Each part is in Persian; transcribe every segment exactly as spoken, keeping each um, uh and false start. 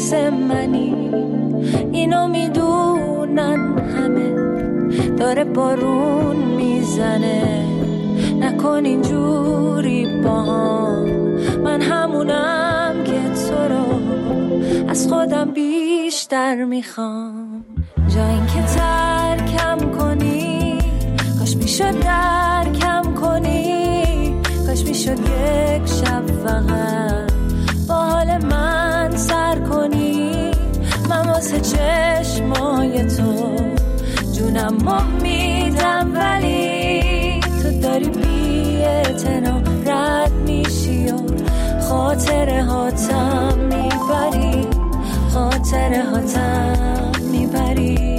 مثل منی، اینو میدونن همه، داره بارون میزنه، نکن اینجوری با هم، من همونم که تو رو از خودم بیشتر میخوام. جا این که ترکم کنی، کاش میشد درکم کنی، کاش میشد یک شب فقط با حال من سر کنی. من واسه چشمای تو جونم رو میدم، ولی تو داری بی اعتنا رد میشی و خاطره هاتم میبری، خاطره هاتم میبری.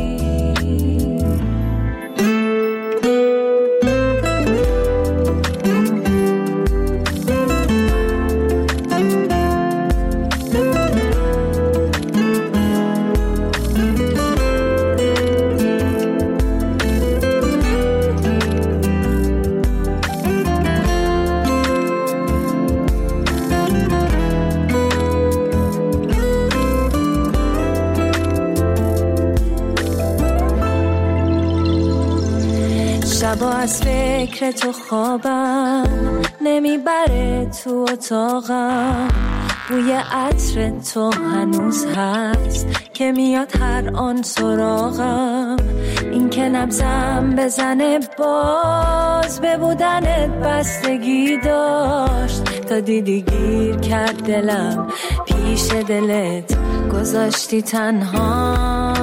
شبا از فکر تو خوابم نمیبره، تو اتاقم بوی عطر تو هنوز هست که میاد هر آن سراغم. این که نبضم بزنه باز به بودنت بستگی داشت، تا دیدی گیر کرد دلم پیش دلت گذاشتی تنها.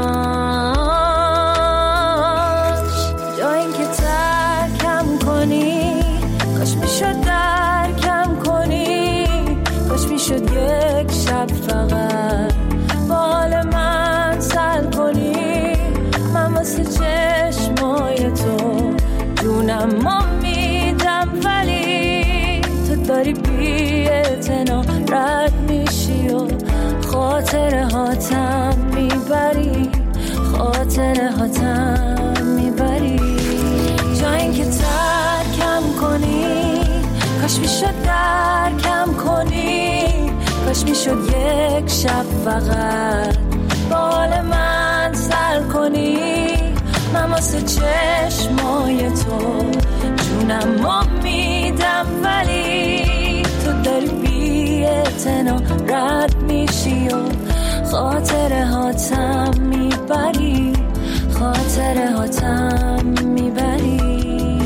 کاش میشد درکم کنی، کاش میشد یک شب فقط با حال من سر کنی. من واسه چشمای تو جونم ما میدم، ولی تو داری بی اعتنا رد میشی و خاطره هاتم میبری، خاطره هاتم میبری. جا این که ترکم کنی، کاش میشد درکم کنی، کاش میشد یک شب فقط با حال من سر کنی. من واسه چشمای تو جونم رو میدم، ولی تو داری بی اعتنا رد میشی و خاطره هاتم میبری، خاطره هاتم میبری.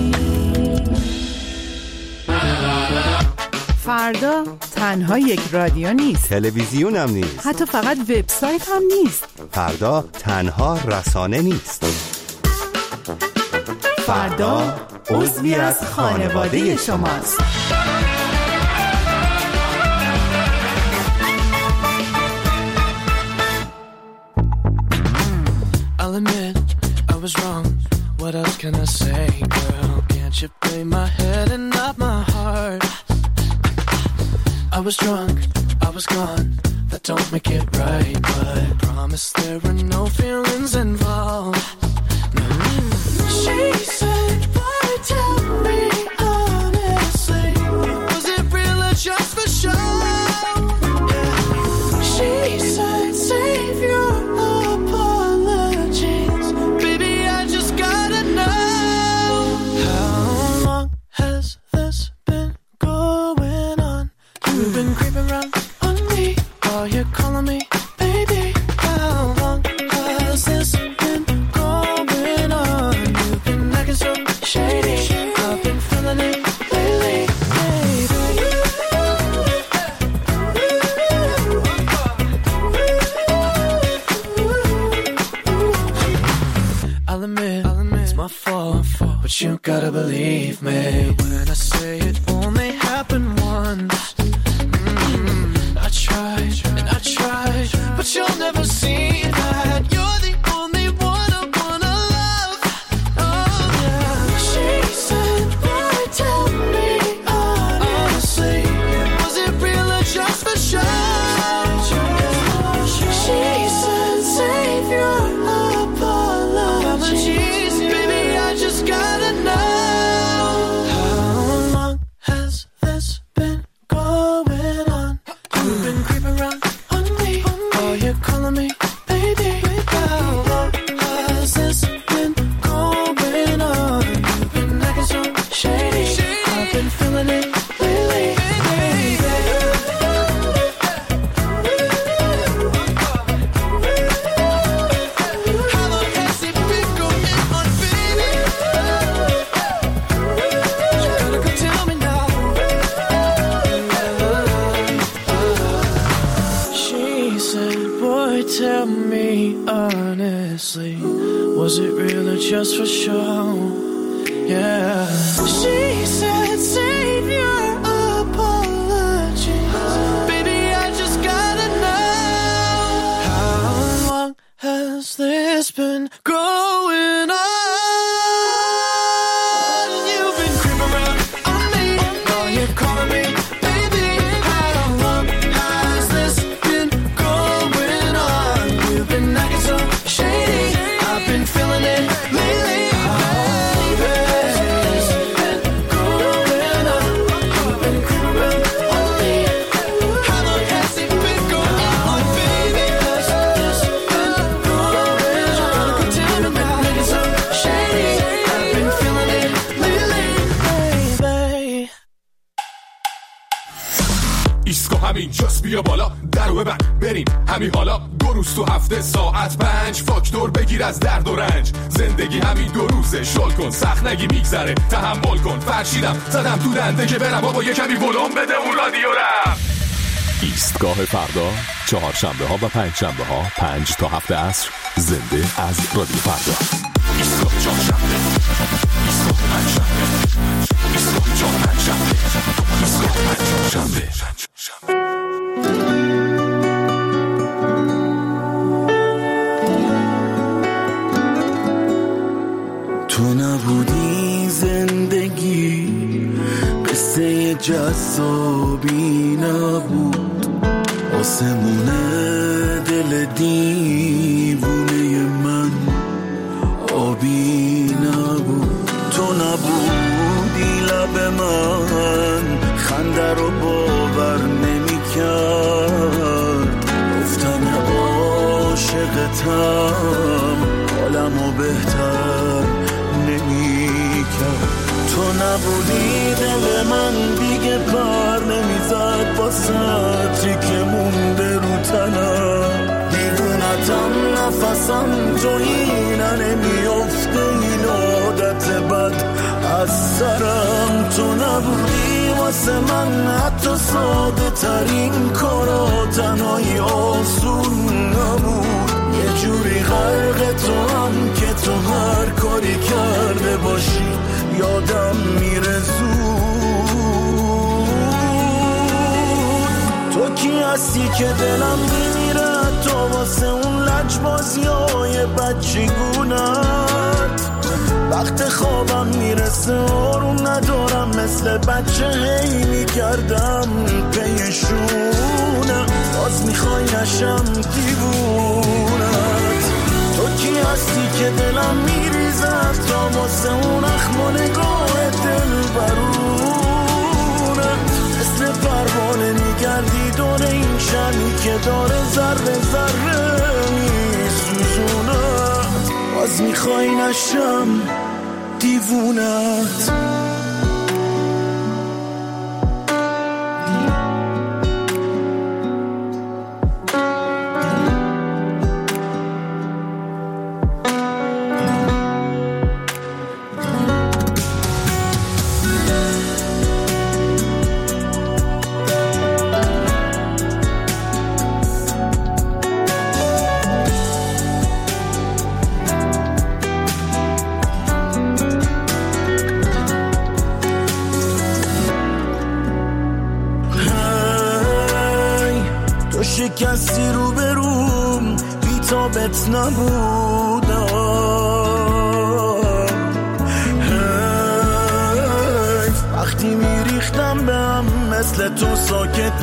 فردا تنها یک رادیو نیست، تلویزیون هم نیست، حتی فقط وبسایت هم نیست. فردا تنها رسانه نیست، فردا عضوی از خانواده شماست. I'll admit I was wrong. What else can I say, girl? Can't you play my head and not my heart? I was drunk, I was gone. That don't make it right, but I promise there were no feelings involved. No. She said, "Why tell me honestly? Was it real or just for show?" Yeah. She said, "Save your apologies, baby. I just gotta know, how long has this been going on? You've been creeping around on me while you're calling me baby. How long has this been going on? You've been acting so shady. I've been feeling it lately, baby. I'll admit, I'll admit it's my fault, but you gotta believe me when I say it only happened once. I tried, and I tried, but you'll never see that. You're the only one I wanna love. Oh yeah. She said, "Why tell me honestly? Was it real or just for show?" She said, "Save your apologies, baby. I just gotta know, how long has this been going on? boy, tell me honestly, was it real or just for show? Yeah. She said, save your apologies. Baby, I just gotta know, how long has this been going on? You've been creeping around on me, now you're calling me. Baby, how long has this been going on? You've been acting so shady, I've been feeling it lately. اینجاست بیا بالا درو ببند بریم همین حالا دو روز تو هفته ساعت پنج فاکتور بگیر از درد و رنج زندگی همین دو روزه شل کن سخت نگی میگذره تحمل کن فرشیدم زدم تو دنده که برم بابا یه کمی ولوم بده اون رادیو رم. ایستگاه فردا چهارشنبه ها و پنج شنبه ها پنج تا هفت عصر زنده از رادیو فردا. ایستگاه چهارشنبه ایستگاه پنج شنبه ایستگاه چهار پنج شنبه ایستگاه پنج شنبه. تو نبودی زندگی قصه جذابی نبود آسمونه دل دیوونه من آبی نبود تو نبودی لب من خنده رو باور نمی کرد گفتم عاشقتم حالمو بهتر نمی کرد تو نبودی دل من دیگه پر نمیزد با سطری که مونده رو تنم دیوونتم نفسم تو اینه نمیافته این عادت بد از سرم تو نبودی واسه من حتی ساده ترین کارا تنهایی آسون نبود یه جوری غرق تو هم که تو هر کاری کرده باشی یادم میره زود تو کی هستی که دلم میمیره تو واسه اون لجبازی های بچگونت وقت خوابم میرسه آروم ندارم مثل بچه هی میکردم پیشونه باز میخوای نشم دیوونت تو کی هستی که دلم میریزد تا واسه اون اخم و نگاه دل برونه مثل پروانه میگردی دور این شمی که داره ذره ذره میسوزونه باز میخوای نشم دیوونت کسی رو بروم بی تابت نبودم حیف وقتی میریختم به هم مثل تو ساکت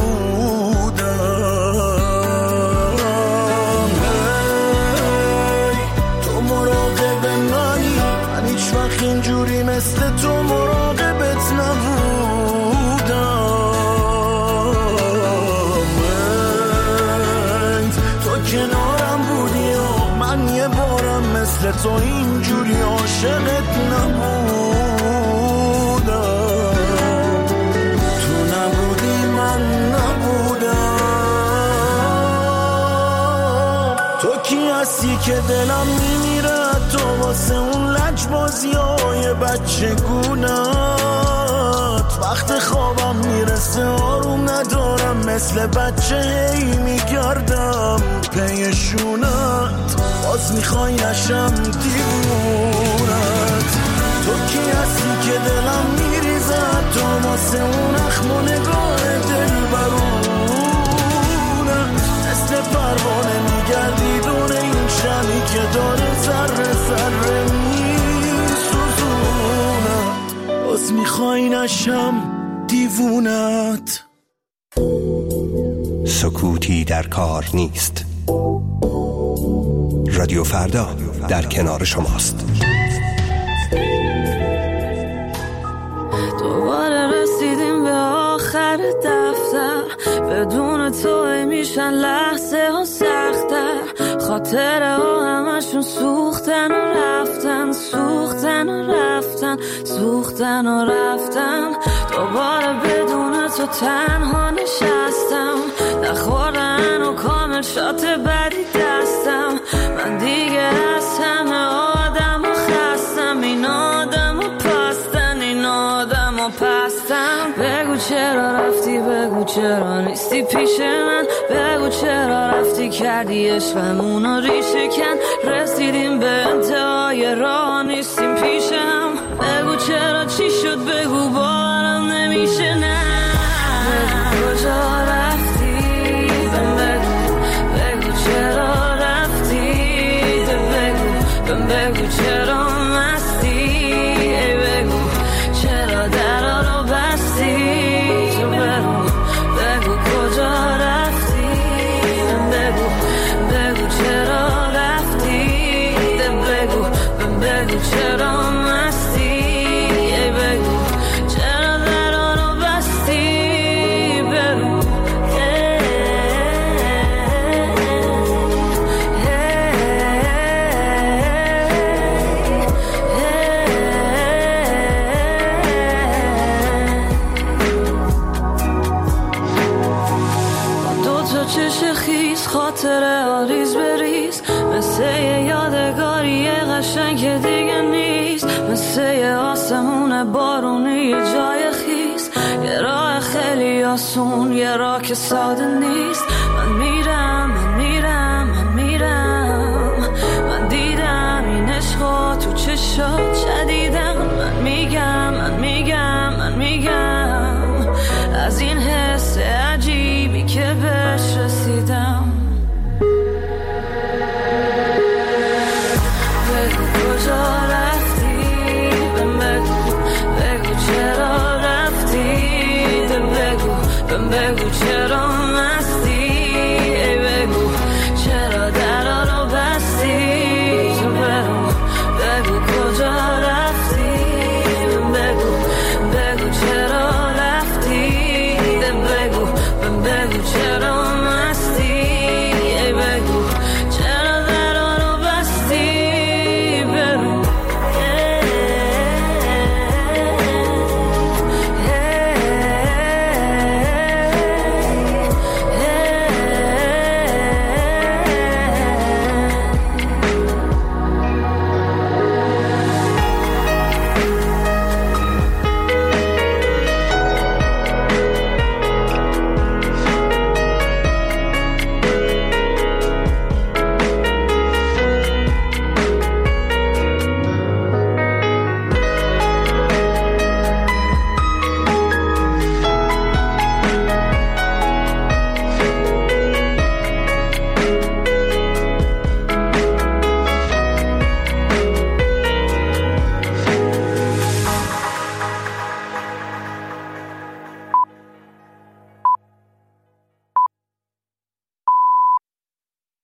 نبودم هی تو مراقب منی من هیچ وقت اینجوری مثل تو مراقبت نبودم کنارم بودی و من یه بارم مثل تو اینجوری عاشقت نبودم تو نبودی من نبودم تو کی هستی که دلم میمیره تو واسه اون لجبازی های بچگونت وقت خوابم میرسه آروم ندارم مثل بچه هی میگردم پیشونت، باز میخوای نشم دیوونت. تو کی هستی که دلم میریزد، تو واسه اون اخم و نگاه دل برونت. مثل پروانه میگردی دور این شمی که داره ذره ذره میسوزونت، باز میخوای نشم دیوونت. سکوتی در کار نیست. رادیو فردا در کنار شماست. دوباره رسیدیم به آخر دفتر، بدون تو میشن لحظه ها سختر. خاطره ها همشون سوختن و رفتن، سوختن و رفتن، سوختن و رفتن. دوباره بدون تو تنها نشستم، نخوردن و کامل شات بدی دستم. من دیگه از همه آدم و خستم، این آدم و پستن، این آدم و پستم. بگو چرا رفتی، بگو چرا نیستی پیش من، بگو چرا رفتی کردی عشقمونو ریشه کن. رسیدیم به انتهای راه نیستیم پیش هم، بگو چرا چی شد، بگو باورم نمیشه. نه بگو کجا رفتی، بگو بگو چرا رفتی، بگو بگو چرا مستی، بگو چرا درا رو بستی. تو بگو بگو کجا رفتی، بگو بگو چرا رفتی، بگو بگو چرا مستی، بگو چرا درا رو بستی. بگو چش خیز خاطره آریز بریز، مثل یه یادگاری قشنگ که دیگه نیست، مثل یه آسمون بارونی یه جای خیز، یه راه خیلی آسون، یه راه که ساده نیست.